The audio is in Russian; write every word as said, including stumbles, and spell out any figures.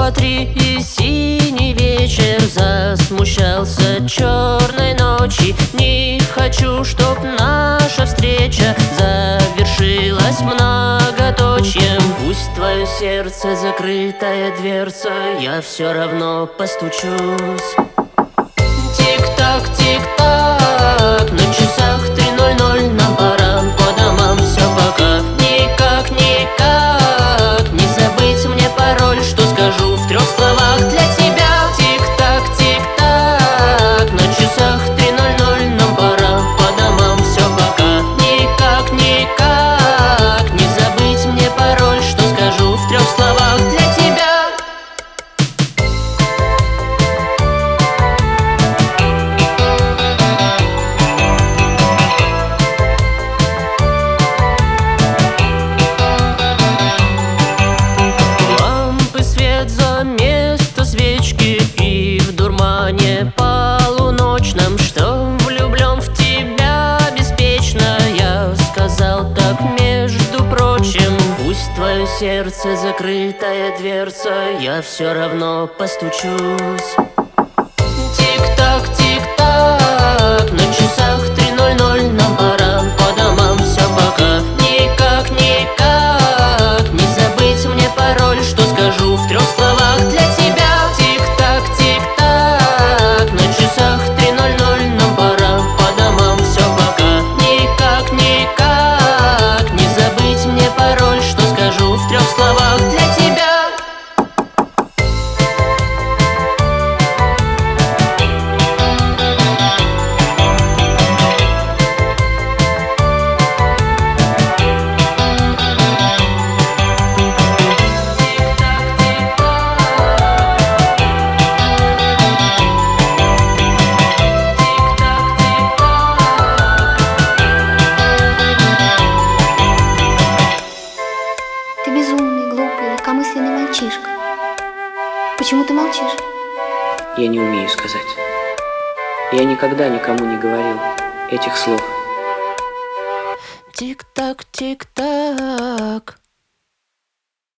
два-три и синий вечер засмущался черной ночи. Не хочу, чтоб наша встреча завершилась многоточием. Пусть твое сердце закрытая дверца, я все равно постучусь. Тик-так, тик-так, на часах три ноль ноль, нам пора по домам, все пока. Никак, никак не забыть мне пароль, что скажу в трех словах для тебя. Тик-так, тик-так, на часах три ноль ноль, нам пора по домам, все пока. Никак, никак не забыть мне пароль, что скажу в трех словах для тебя. Полуночном, что влюблен в тебя беспечно, я сказал так, между прочим. Пусть твое сердце закрытая дверца, я все равно постучусь. Тик-так, тик-так, на часах три ноль ноль, нам пора по домам, все пока. Никак, никак не забыть мне пароль, что скажу в трех словах для тебя. Тик-так, тик-так, на часах три ноль ноль, нам пора по домам, все пока. Никак, никак не забыть мне пароль, что скажу в трех словах для тебя. Ты безумный, глупый, легкомысленный мальчишка. Почему ты молчишь? Я не умею сказать. Я никогда никому не говорил этих слов. Тик-так, тик-так,